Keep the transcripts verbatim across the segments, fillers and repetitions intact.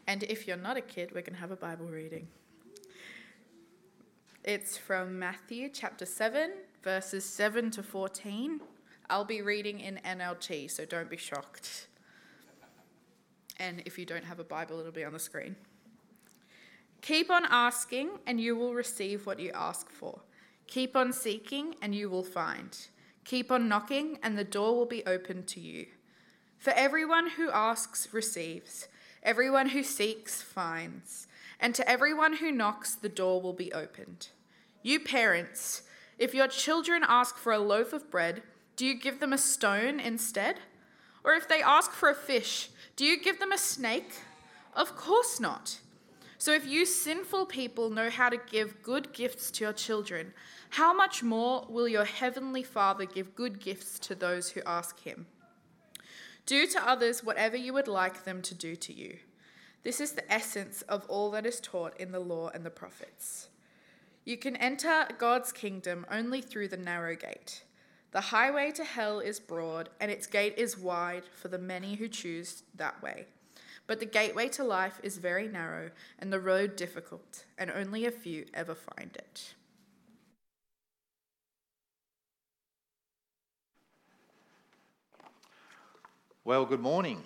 And if you're not a kid, we're going to have a Bible reading. It's from Matthew chapter seven, verses seven to fourteen. I'll be reading in N L T, so don't be shocked. And if you don't have a Bible, it'll be on the screen. Keep on asking, and you will receive what you ask for. Keep on seeking, and you will find. Keep on knocking, and the door will be opened to you. For everyone who asks receives. Everyone who seeks finds. And to everyone who knocks, the door will be opened. You parents, if your children ask for a loaf of bread, do you give them a stone instead? Or if they ask for a fish, do you give them a snake? Of course not. So if you sinful people know how to give good gifts to your children, how much more will your heavenly Father give good gifts to those who ask him? Do to others whatever you would like them to do to you. This is the essence of all that is taught in the law and the prophets. You can enter God's kingdom only through the narrow gate. The highway to hell is broad, and its gate is wide for the many who choose that way. But the gateway to life is very narrow, and the road difficult, and only a few ever find it. Well, good morning.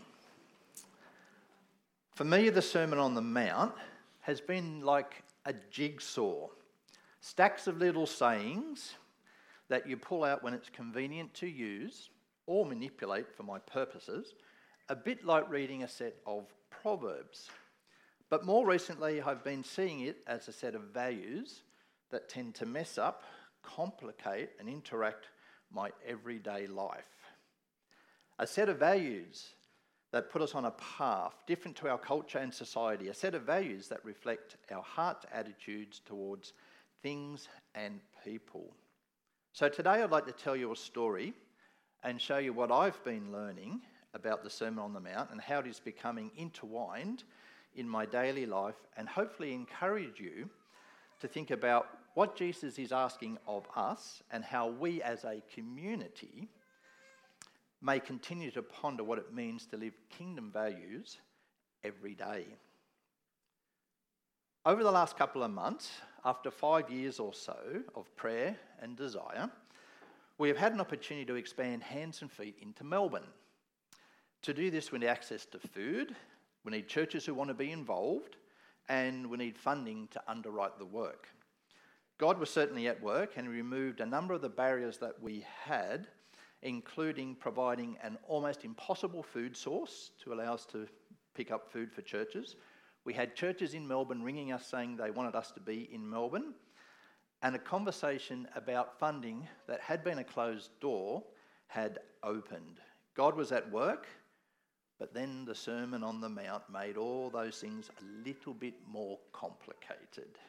For me, the Sermon on the Mount has been like a jigsaw. Stacks of little sayings that you pull out when it's convenient to use or manipulate for my purposes, a bit like reading a set of proverbs. But more recently, I've been seeing it as a set of values that tend to mess up, complicate, and interact my everyday life. A set of values that put us on a path different to our culture and society, a set of values that reflect our heart's attitudes towards things and people. So today I'd like to tell you a story and show you what I've been learning about the Sermon on the Mount and how it is becoming intertwined in my daily life, and hopefully encourage you to think about what Jesus is asking of us and how we as a community may continue to ponder what it means to live kingdom values every day. Over the last couple of months, after five years or so of prayer and desire, we have had an opportunity to expand Hands and Feet into Melbourne. To do this, we need access to food, we need churches who want to be involved, and we need funding to underwrite the work. God was certainly at work and removed a number of the barriers that we had, including providing an almost impossible food source to allow us to pick up food for churches. We had churches in Melbourne ringing us saying they wanted us to be in Melbourne, and a conversation about funding that had been a closed door had opened. God was at work, but then the Sermon on the Mount made all those things a little bit more complicated.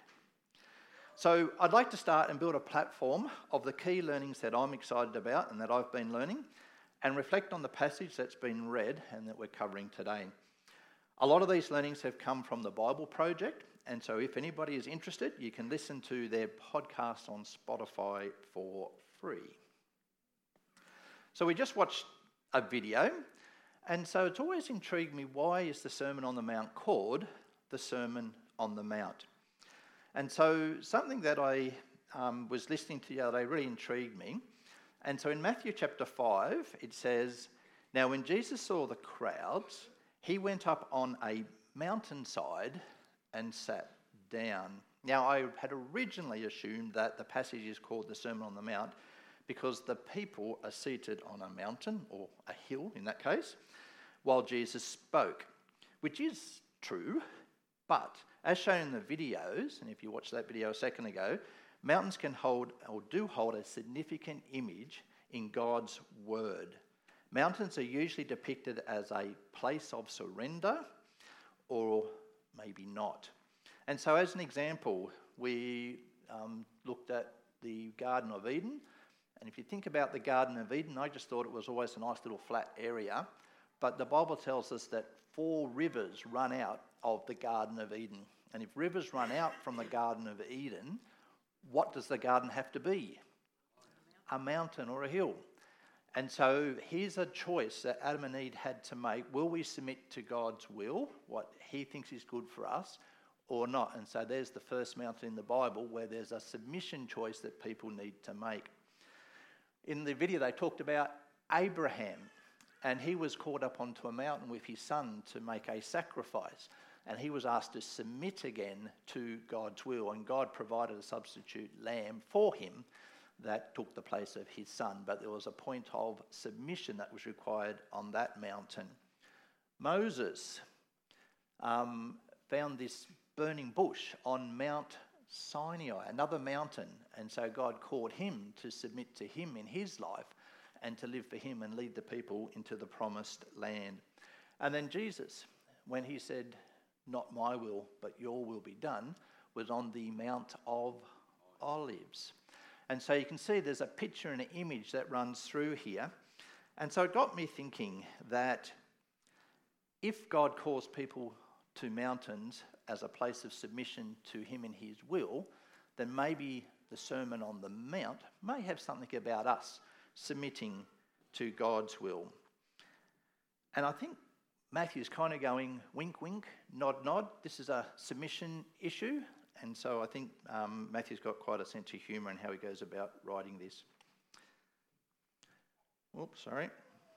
So I'd like to start and build a platform of the key learnings that I'm excited about and that I've been learning, and reflect on the passage that's been read and that we're covering today. A lot of these learnings have come from the Bible Project, and so if anybody is interested, you can listen to their podcast on Spotify for free. So we just watched a video, and so it's always intrigued me, why is the Sermon on the Mount called the Sermon on the Mount? And so something that I um, was listening to the other day really intrigued me. And so in Matthew chapter five, it says, "Now when Jesus saw the crowds, he went up on a mountainside and sat down." Now I had originally assumed that the passage is called the Sermon on the Mount because the people are seated on a mountain, or a hill in that case, while Jesus spoke, which is true, but as shown in the videos, and if you watched that video a second ago, mountains can hold, or do hold, a significant image in God's word. Mountains are usually depicted as a place of surrender, or maybe not. And so as an example, we um, looked at the Garden of Eden, and if you think about the Garden of Eden, I just thought it was always a nice little flat area, but the Bible tells us that four rivers run out of the Garden of Eden. And if rivers run out from the Garden of Eden, what does the garden have to be? A mountain or a hill. And so here's a choice that Adam and Eve had to make. Will we submit to God's will, what he thinks is good for us, or not? And so there's the first mountain in the Bible where there's a submission choice that people need to make. In the video they talked about Abraham, and he was caught up onto a mountain with his son to make a sacrifice. And he was asked to submit again to God's will, and God provided a substitute lamb for him that took the place of his son. But there was a point of submission that was required on that mountain. Moses um, found this burning bush on Mount Sinai, another mountain, and so God called him to submit to him in his life and to live for him and lead the people into the promised land. And then Jesus, when he said, "Not my will, but your will be done," was on the Mount of Olives. And so you can see there's a picture and an image that runs through here. And so it got me thinking that if God calls people to mountains as a place of submission to him and his will, then maybe the Sermon on the Mount may have something about us submitting to God's will. And I think Matthew's kind of going wink, wink, nod, nod. This is a submission issue. And so I think um, Matthew's got quite a sense of humour in how he goes about writing this. Oops, sorry.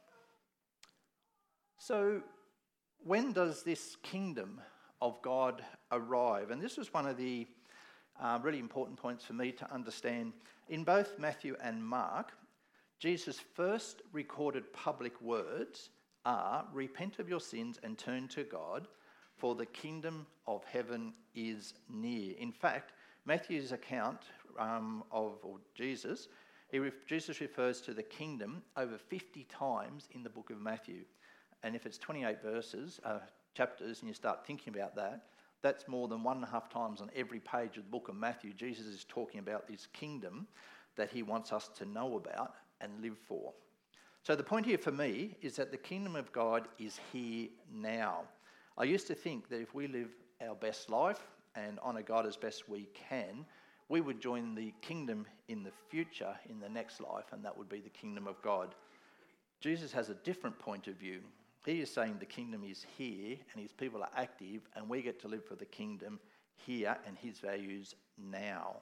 So when does this kingdom of God arrive? And this was one of the uh, really important points for me to understand. In both Matthew and Mark, Jesus' first recorded public words are, "Repent of your sins and turn to God, for the kingdom of heaven is near." In fact, Matthew's account um, of or Jesus, he re- Jesus refers to the kingdom over fifty times in the book of Matthew. And if it's twenty-eight verses, uh, chapters, and you start thinking about that, that's more than one and a half times on every page of the book of Matthew. Jesus is talking about this kingdom that he wants us to know about and live for. So the point here for me is that the kingdom of God is here now. I used to think that if we live our best life and honour God as best we can, we would join the kingdom in the future, in the next life, and that would be the kingdom of God. Jesus has a different point of view. He is saying the kingdom is here and his people are active, and we get to live for the kingdom here and his values now.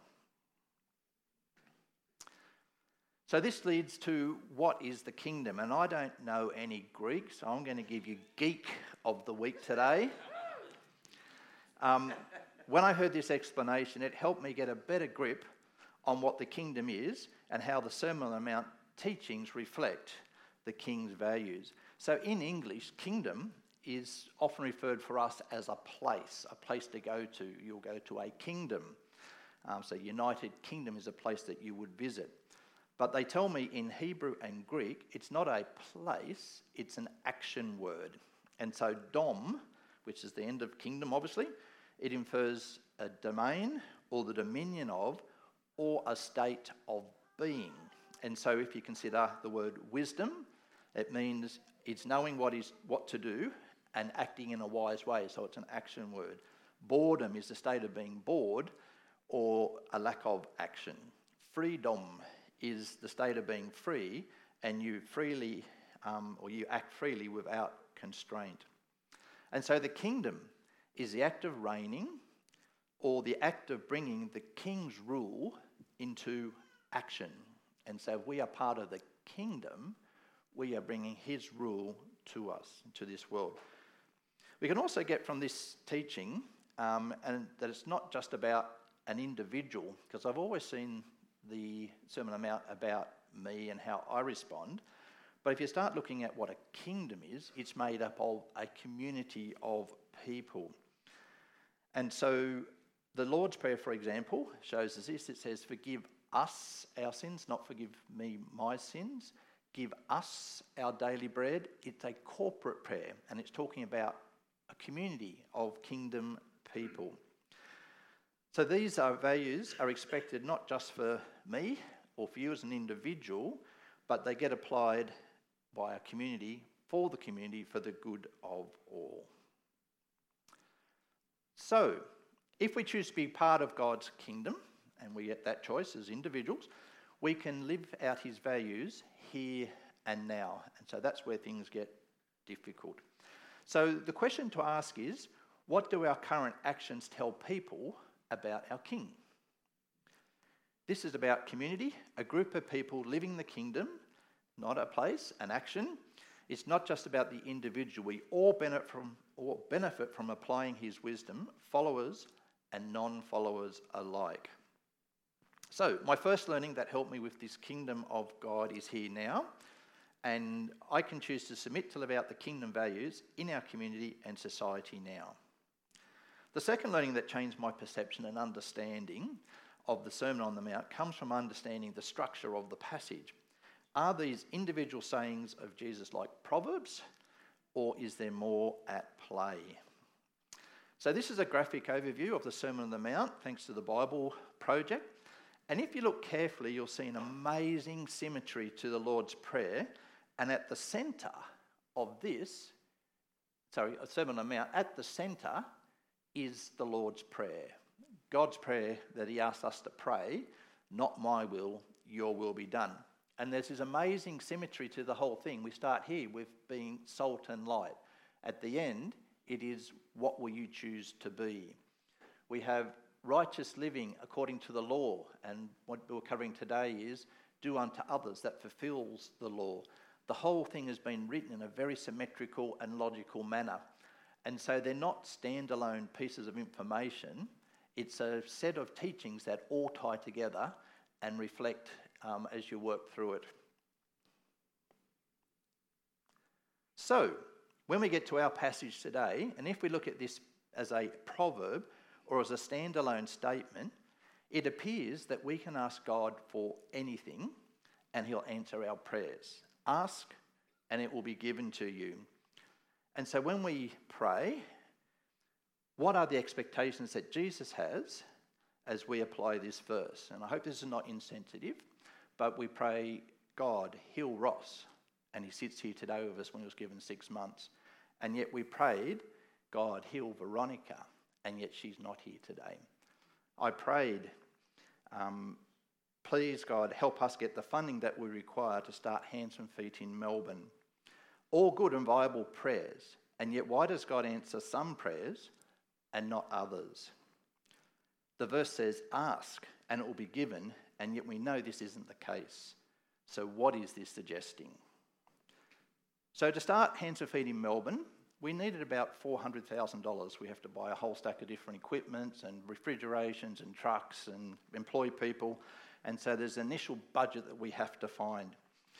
So this leads to what is the kingdom? And I don't know any Greek, so I'm going to give you Geek of the Week today. Um, when I heard this explanation, it helped me get a better grip on what the kingdom is and how the Sermon on the Mount teachings reflect the king's values. So in English, kingdom is often referred for us as a place, a place to go to. You'll go to a kingdom. Um, so United Kingdom is a place that you would visit. But they tell me in Hebrew and Greek, it's not a place, it's an action word. And so dom, which is the end of kingdom, obviously, it infers a domain or the dominion of, or a state of being. And so if you consider the word wisdom, it means it's knowing what is what to do and acting in a wise way. So it's an action word. Boredom is the state of being bored or a lack of action. Freedom is the state of being free, and you freely, um, or you act freely without constraint. And so the kingdom is the act of reigning, or the act of bringing the king's rule into action. And so if we are part of the kingdom, we are bringing his rule to us, to this world. We can also get from this teaching um, and that it's not just about an individual, because I've always seen the Sermon on the Mount about me and how I respond. But if you start looking at what a kingdom is, it's made up of a community of people. And so the Lord's Prayer, for example, shows us this. It says, "Forgive us our sins," not "forgive me my sins. Give us our daily bread." It's a corporate prayer, and it's talking about a community of kingdom people. So these are values are expected not just for me or for you as an individual, but they get applied by a community, for the community, for the good of all. So, if we choose to be part of God's kingdom, and we get that choice as individuals, we can live out his values here and now. And so that's where things get difficult. So the question to ask is, what do our current actions tell people about our King? This is about community, a group of people living the kingdom, not a place, an action. It's not just about the individual. We all benefit from, all benefit from applying his wisdom, followers and non-followers alike. So my first learning that helped me with this kingdom of God is here now. And I can choose to submit to live out the kingdom values in our community and society now. The second learning that changed my perception and understanding of the Sermon on the Mount comes from understanding the structure of the passage. Are these individual sayings of Jesus like proverbs, or is there more at play? So this is a graphic overview of the Sermon on the Mount, thanks to the Bible Project. And if you look carefully, you'll see an amazing symmetry to the Lord's Prayer. And at the centre of this, sorry, a Sermon on the Mount, at the centre is the Lord's Prayer. God's prayer that he asks us to pray, not my will, your will be done. And there's this amazing symmetry to the whole thing. We start here with being salt and light. At the end, it is what will you choose to be. We have righteous living according to the law, and what we're covering today is do unto others, that fulfills the law. The whole thing has been written in a very symmetrical and logical manner. And so they're not standalone pieces of information. It's a set of teachings that all tie together and reflect um, as you work through it. So, when we get to our passage today, and if we look at this as a proverb or as a standalone statement, it appears that we can ask God for anything and he'll answer our prayers. Ask and it will be given to you. And so when we pray, what are the expectations that Jesus has as we apply this verse? And I hope this is not insensitive, but we pray, God, heal Ross. And he sits here today with us when he was given six months. And yet we prayed, God, heal Veronica. And yet she's not here today. I prayed, um, please, God, help us get the funding that we require to start Hands and Feet in Melbourne. All good and viable prayers. And yet why does God answer some prayers and not others? The verse says, ask and it will be given, and yet we know this isn't the case. So what is this suggesting? So to start Hands and Feet in Melbourne, we needed about four hundred thousand dollars. We have to buy a whole stack of different equipment and refrigerations and trucks and employ people. And so there's an initial budget that we have to find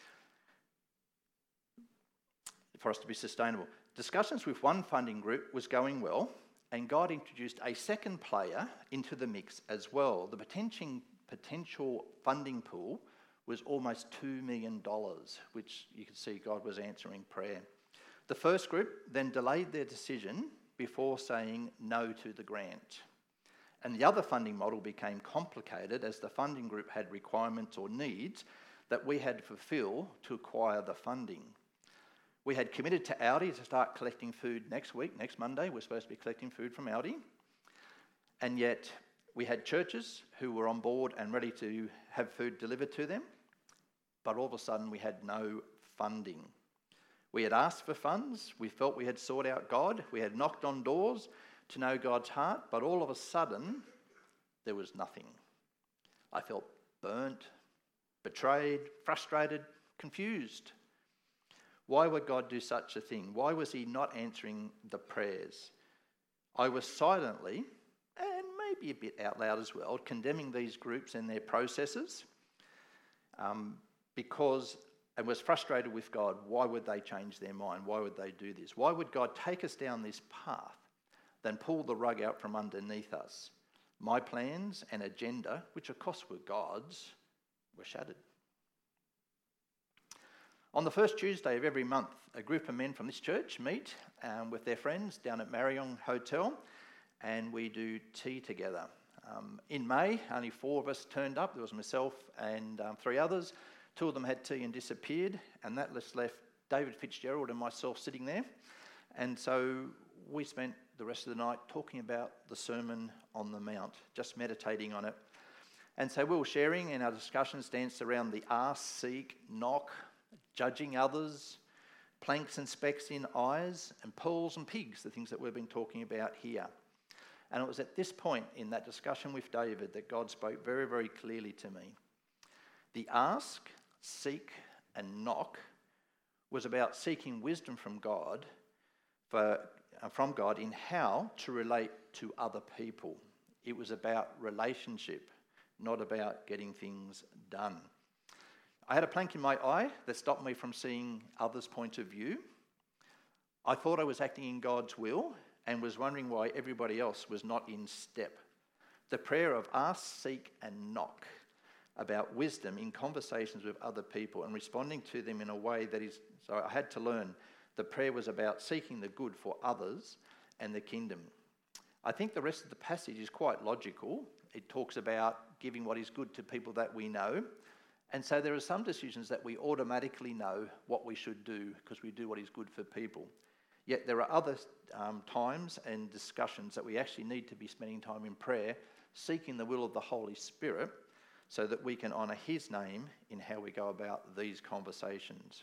for us to be sustainable. Discussions with one funding group was going well, and God introduced a second player into the mix as well. The potential, potential funding pool was almost two million dollars, which you can see God was answering prayer. The first group then delayed their decision before saying no to the grant. And the other funding model became complicated as the funding group had requirements or needs that we had to fulfill to acquire the funding. We had committed to Aldi to start collecting food next week, next Monday. We're supposed to be collecting food from Aldi. And yet we had churches who were on board and ready to have food delivered to them. But all of a sudden we had no funding. We had asked for funds. We felt we had sought out God. We had knocked on doors to know God's heart. But all of a sudden, there was nothing. I felt burnt, betrayed, frustrated, confused. Why would God do such a thing? Why was he not answering the prayers? I was silently, and maybe a bit out loud as well, condemning these groups and their processes um, because I was frustrated with God. Why would they change their mind? Why would they do this? Why would God take us down this path, then pull the rug out from underneath us? My plans and agenda, which of course were God's, were shattered. On the first Tuesday of every month, a group of men from this church meet um, with their friends down at Marion Hotel, and we do tea together. Um, in May, only four of us turned up. There was myself and um, three others. Two of them had tea and disappeared, and that list left David Fitzgerald and myself sitting there. And so we spent the rest of the night talking about the Sermon on the Mount, just meditating on it. And so we were sharing, and our discussions danced around the ask, seek, knock, judging others, planks and specks in eyes, and pearls and pigs, the things that we've been talking about here. And it was at this point in that discussion with David that God spoke very, very clearly to me. The ask, seek, and knock was about seeking wisdom from God, for, uh, from God in how to relate to other people. It was about relationship, not about getting things done. I had a plank in my eye that stopped me from seeing others' point of view. I thought I was acting in God's will and was wondering why everybody else was not in step. The prayer of ask, seek, and knock about wisdom in conversations with other people and responding to them in a way that is, so I had to learn, the prayer was about seeking the good for others and the kingdom. I think the rest of the passage is quite logical. It talks about giving what is good to people that we know. And so there are some decisions that we automatically know what we should do because we do what is good for people. Yet there are other um, times and discussions that we actually need to be spending time in prayer, seeking the will of the Holy Spirit so that we can honour his name in how we go about these conversations.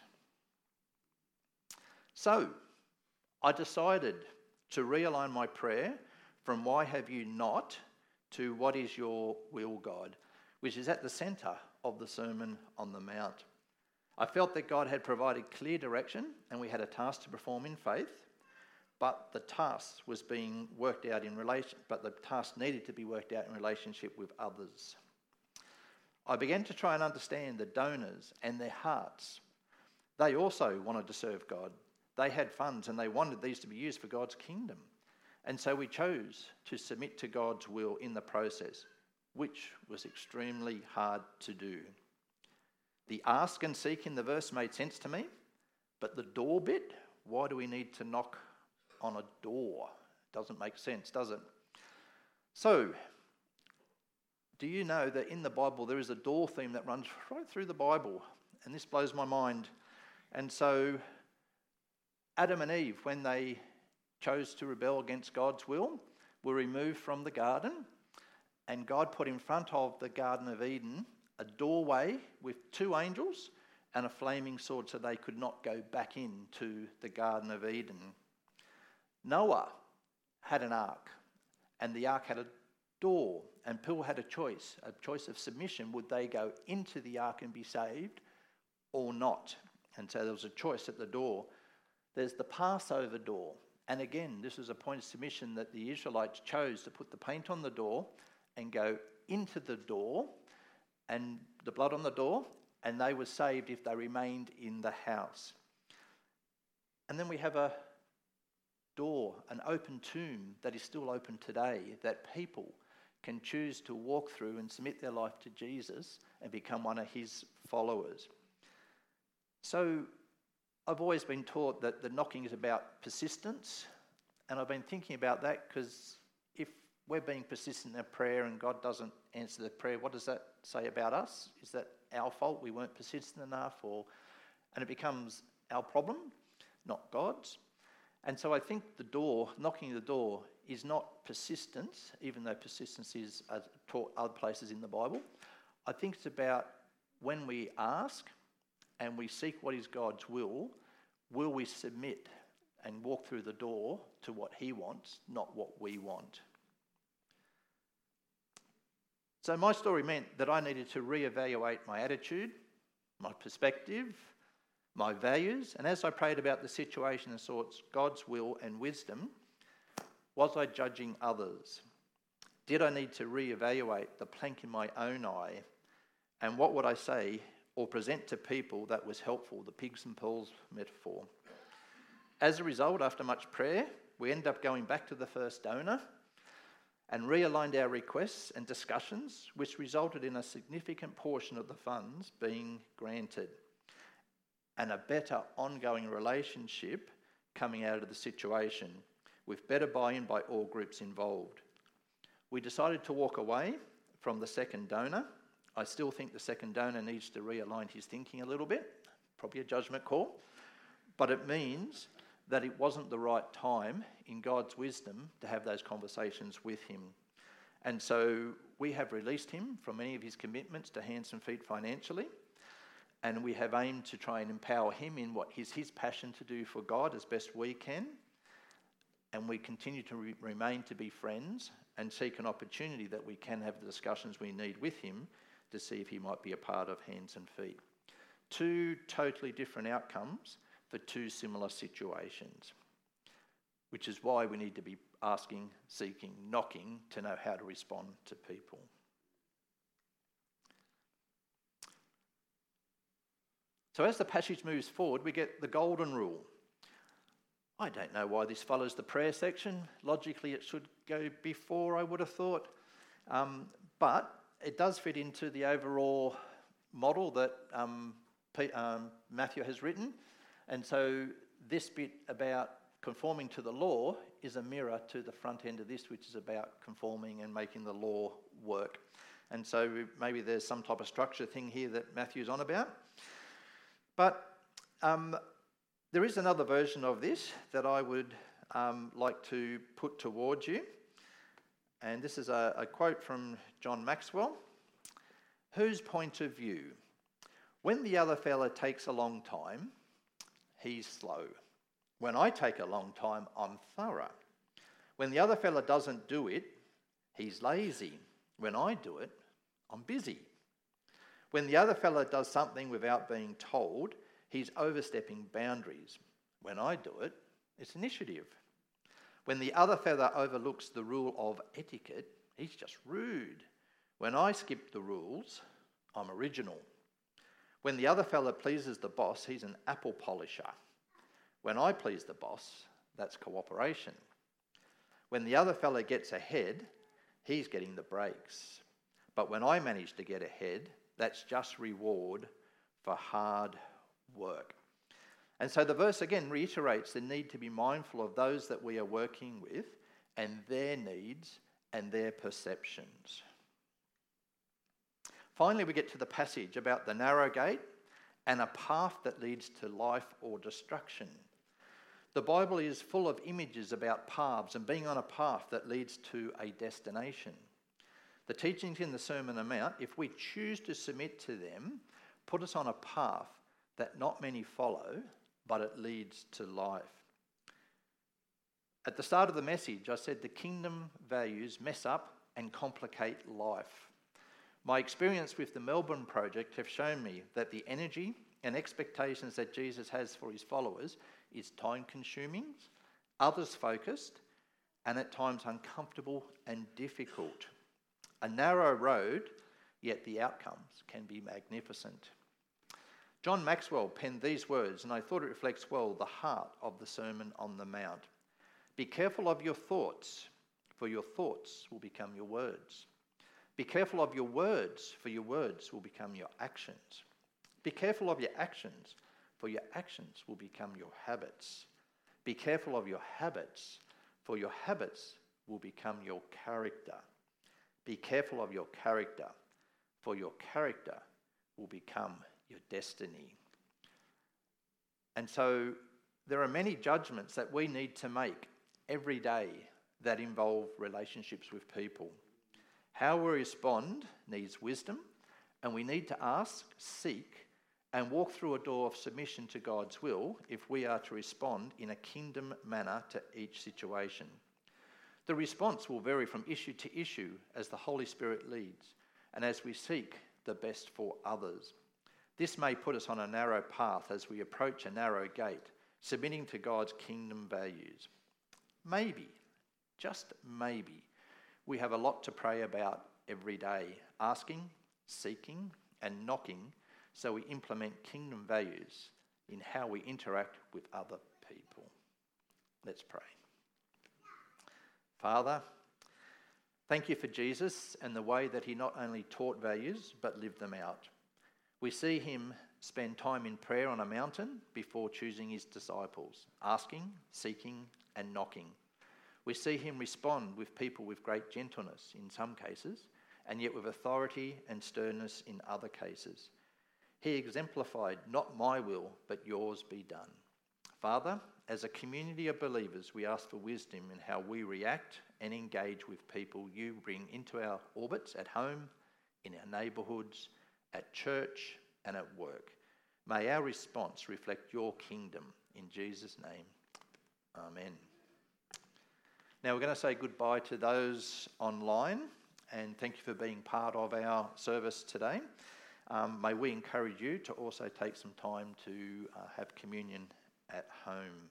So I decided to realign my prayer from why have you not to what is your will, God, which is at the centre of the Sermon on the Mount. I felt that God had provided clear direction and we had a task to perform in faith, but the task was being worked out in relation, but the task needed to be worked out in relationship with others. I began to try and understand the donors and their hearts. They also wanted to serve God. They had funds and they wanted these to be used for God's kingdom. And so we chose to submit to God's will in the process, which was extremely hard to do. The ask and seek in the verse made sense to me, but the door bit, why do we need to knock on a door? Doesn't make sense, does it? So, do you know that in the Bible there is a door theme that runs right through the Bible? And this blows my mind. And so, Adam and Eve, when they chose to rebel against God's will, were removed from the garden, and God put in front of the Garden of Eden a doorway with two angels and a flaming sword so they could not go back into the Garden of Eden. Noah had an ark, and the ark had a door, and people had a choice, a choice of submission. Would they go into the ark and be saved or not? And so there was a choice at the door. There's the Passover door. And again, this is a point of submission that the Israelites chose to put the paint on the door and go into the door and the blood on the door, and they were saved if they remained in the house. And then we have a door, an open tomb that is still open today, that people can choose to walk through and submit their life to Jesus and become one of his followers. So I've always been taught that the knocking is about persistence, and I've been thinking about that because if we're being persistent in our prayer and God doesn't answer the prayer, what does that say about us? Is that our fault? We weren't persistent enough? or And it becomes our problem, not God's. And so I think the door, knocking the door, is not persistence, even though persistence is uh, taught other places in the Bible. I think it's about when we ask and we seek what is God's will, will we submit and walk through the door to what he wants, not what we want? So my story meant that I needed to reevaluate my attitude, my perspective, my values, and as I prayed about the situation and sought God's will and wisdom, was I judging others? Did I need to reevaluate the plank in my own eye? And what would I say or present to people that was helpful, the pigs and pearls metaphor? As a result, after much prayer, we ended up going back to the first donor and realigned our requests and discussions, which resulted in a significant portion of the funds being granted and a better ongoing relationship coming out of the situation with better buy-in by all groups involved. We decided to walk away from the second donor. I still think the second donor needs to realign his thinking a little bit, probably a judgment call, but it means that it wasn't the right time in God's wisdom to have those conversations with him. And so we have released him from many of his commitments to Hands and Feet financially, and we have aimed to try and empower him in what is his passion to do for God as best we can. And we continue to re- remain to be friends and seek an opportunity that we can have the discussions we need with him to see if he might be a part of Hands and Feet. Two totally different outcomes for two similar situations, which is why we need to be asking, seeking, knocking to know how to respond to people. So as the passage moves forward, we get the golden rule. I don't know why this follows the prayer section. Logically, it should go before, I would have thought. Um, but it does fit into the overall model that um, P- um, Matthew has written. And so this bit about conforming to the law is a mirror to the front end of this, which is about conforming and making the law work. And so maybe there's some type of structure thing here that Matthew's on about. But um, there is another version of this that I would um, like to put towards you. And this is a, a quote from John Maxwell. Whose point of view? When the other fella takes a long time, he's slow. When I take a long time, I'm thorough. When the other fella doesn't do it, he's lazy. When I do it, I'm busy. When the other fella does something without being told, he's overstepping boundaries. When I do it, it's initiative. When the other fella overlooks the rule of etiquette, he's just rude. When I skip the rules, I'm original. When the other fella pleases the boss, he's an apple polisher. When I please the boss, that's cooperation. When the other fella gets ahead, he's getting the breaks. But when I manage to get ahead, that's just reward for hard work. And so the verse again reiterates the need to be mindful of those that we are working with and their needs and their perceptions. Finally, we get to the passage about the narrow gate and a path that leads to life or destruction. The Bible is full of images about paths and being on a path that leads to a destination. The teachings in the Sermon on the Mount, if we choose to submit to them, put us on a path that not many follow, but it leads to life. At the start of the message, I said the kingdom values mess up and complicate life. My experience with the Melbourne project have shown me that the energy and expectations that Jesus has for his followers is time-consuming, others-focused, and at times uncomfortable and difficult. A narrow road, yet the outcomes can be magnificent. John Maxwell penned these words, and I thought it reflects well the heart of the Sermon on the Mount. Be careful of your thoughts, for your thoughts will become your words. Be careful of your words, for your words will become your actions. Be careful of your actions, for your actions will become your habits. Be careful of your habits, for your habits will become your character. Be careful of your character, for your character will become your destiny. And so there are many judgments that we need to make every day that involve relationships with people. How we respond needs wisdom, and we need to ask, seek, and walk through a door of submission to God's will if we are to respond in a kingdom manner to each situation. The response will vary from issue to issue as the Holy Spirit leads and as we seek the best for others. This may put us on a narrow path as we approach a narrow gate, submitting to God's kingdom values. Maybe, just maybe, we have a lot to pray about every day, asking, seeking, and knocking so we implement kingdom values in how we interact with other people. Let's pray. Father, thank you for Jesus and the way that he not only taught values but lived them out. We see him spend time in prayer on a mountain before choosing his disciples, asking, seeking, and knocking. We see him respond with people with great gentleness in some cases, and yet with authority and sternness in other cases. He exemplified, not my will, but yours be done. Father, as a community of believers, we ask for wisdom in how we react and engage with people you bring into our orbits at home, in our neighbourhoods, at church, and at work. May our response reflect your kingdom. In Jesus' name, amen. Now we're going to say goodbye to those online, and thank you for being part of our service today. Um, may we encourage you to also take some time to uh, have communion at home.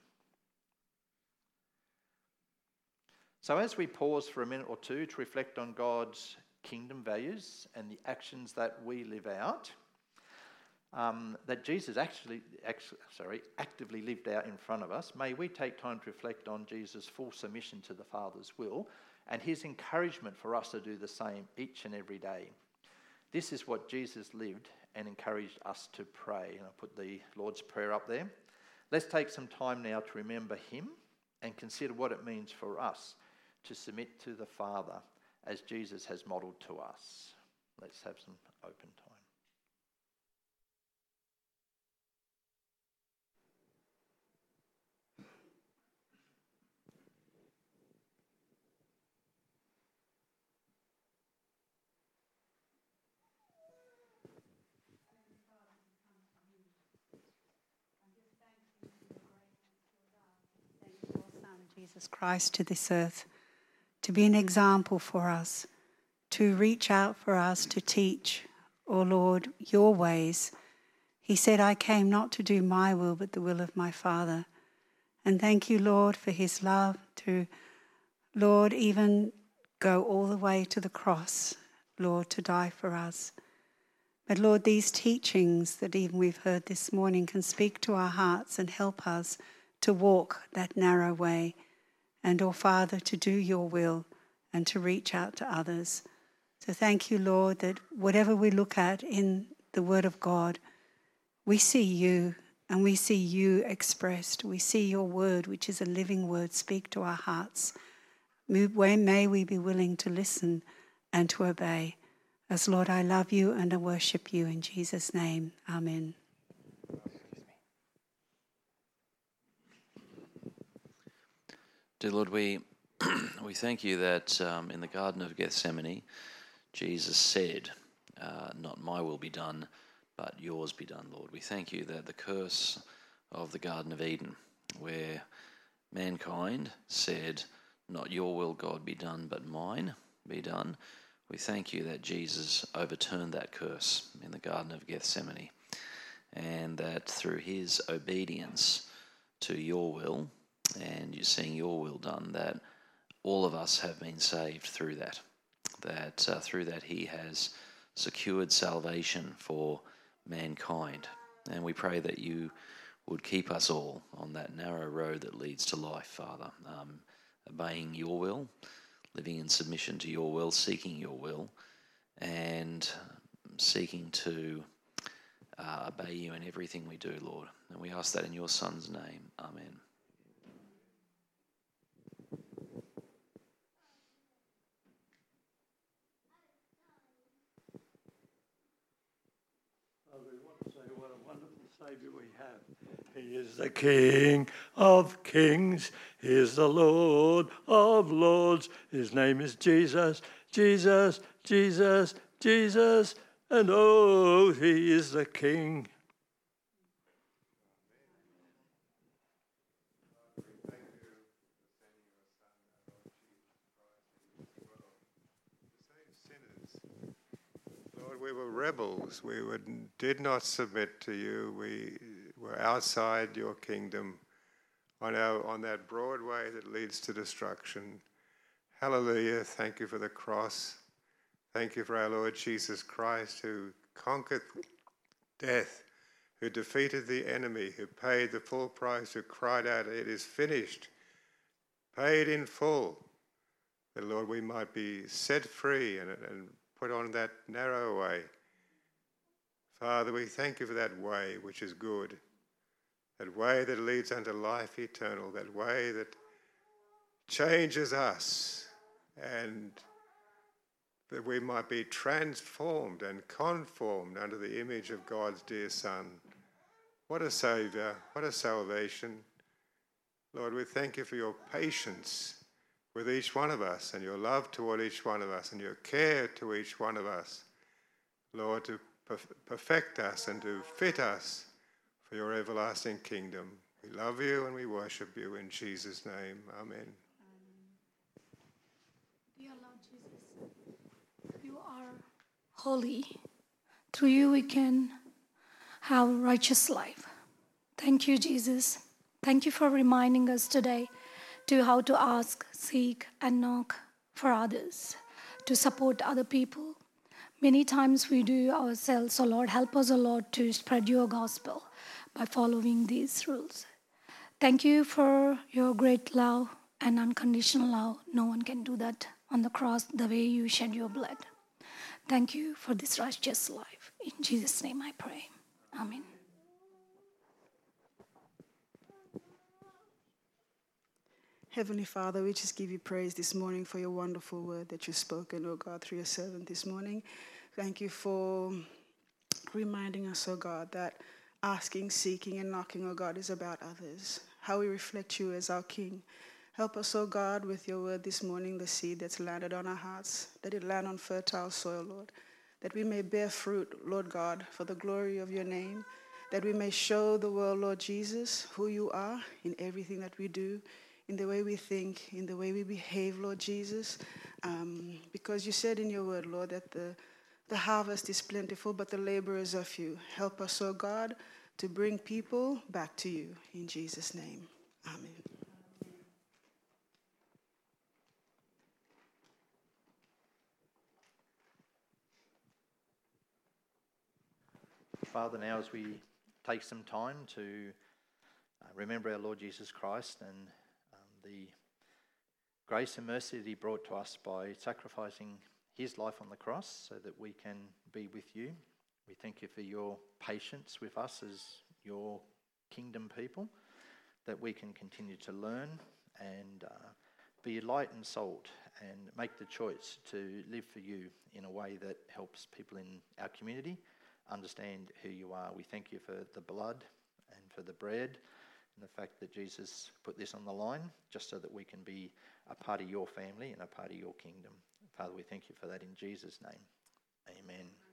So as we pause for a minute or two to reflect on God's kingdom values and the actions that we live out, um, that Jesus actually, actually sorry, actively lived out in front of us, may we take time to reflect on Jesus' full submission to the Father's will and his encouragement for us to do the same each and every day. This is what Jesus lived and encouraged us to pray. And I'll put the Lord's Prayer up there. Let's take some time now to remember him and consider what it means for us to submit to the Father as Jesus has modelled to us. Let's have some open time. Jesus Christ to this earth, to be an example for us, to reach out for us, to teach, oh Lord, your ways. He said, I came not to do my will, but the will of my Father. And thank you, Lord, for his love to, Lord, even go all the way to the cross, Lord, to die for us. But Lord, these teachings that even we've heard this morning can speak to our hearts and help us to walk that narrow way. And, oh Father, to do your will and to reach out to others. So thank you, Lord, that whatever we look at in the Word of God, we see you and we see you expressed. We see your word, which is a living word, speak to our hearts. May we be willing to listen and to obey. As Lord, I love you and I worship you in Jesus' name. Amen. Dear Lord, we we thank you that um, in the Garden of Gethsemane, Jesus said, uh, not my will be done, but yours be done, Lord. We thank you that the curse of the Garden of Eden, where mankind said, not your will, God, be done, but mine be done, we thank you that Jesus overturned that curse in the Garden of Gethsemane, and that through his obedience to your will, and you're seeing your will done, that all of us have been saved through that. That uh, through that he has secured salvation for mankind. And we pray that you would keep us all on that narrow road that leads to life, Father, um, obeying your will, living in submission to your will, seeking your will, and seeking to uh, obey you in everything we do, Lord. And we ask that in your Son's name. Amen. Saviour we have. He is the King of kings. He is the Lord of lords. His name is Jesus, Jesus, Jesus, Jesus. And oh, he is the King. We were rebels. We would, did not submit to you. We were outside your kingdom on, our, on that broad way that leads to destruction. Hallelujah. Thank you for the cross. Thank you for our Lord Jesus Christ, who conquered death, who defeated the enemy, who paid the full price, who cried out, it is finished, paid in full. That, Lord, we might be set free and, and put on that narrow way. Father, we thank you for that way which is good, that way that leads unto life eternal, that way that changes us, and that we might be transformed and conformed unto the image of God's dear Son. What a Saviour, what a salvation. Lord, we thank you for your patience with each one of us, and your love toward each one of us, and your care to each one of us. Lord, to perfect us and to fit us for your everlasting kingdom. We love you and we worship you in Jesus' name. Amen. Dear Lord Jesus, you are holy. Through you we can have a righteous life. Thank you, Jesus. Thank you for reminding us today to how to ask, seek, and knock for others, to support other people. Many times we do ourselves, so Lord, help us, O Lord, to spread your gospel by following these rules. Thank you for your great love and unconditional love. No one can do that on the cross the way you shed your blood. Thank you for this righteous life. In Jesus' name I pray. Amen. Heavenly Father, we just give you praise this morning for your wonderful word that you've spoken, oh God, through your servant this morning. Thank you for reminding us, oh God, that asking, seeking, and knocking, oh God, is about others, how we reflect you as our King. Help us, oh God, with your word this morning, the seed that's landed on our hearts, that it land on fertile soil, Lord, that we may bear fruit, Lord God, for the glory of your name, that we may show the world, Lord Jesus, who you are in everything that we do, in the way we think, in the way we behave, Lord Jesus, um, because you said in your word, Lord, that the, the harvest is plentiful, but the laborers are few. Help us, oh God, to bring people back to you. In Jesus' name, amen. Father, now as we take some time to uh, remember our Lord Jesus Christ and um, the grace and mercy that he brought to us by sacrificing his life on the cross so that we can be with you. We thank you for your patience with us as your kingdom people, that we can continue to learn and uh, be light and salt and make the choice to live for you in a way that helps people in our community understand who you are. We thank you for the blood and for the bread and the fact that Jesus put this on the line just so that we can be a part of your family and a part of your kingdom. Father, we thank you for that in Jesus' name. Amen.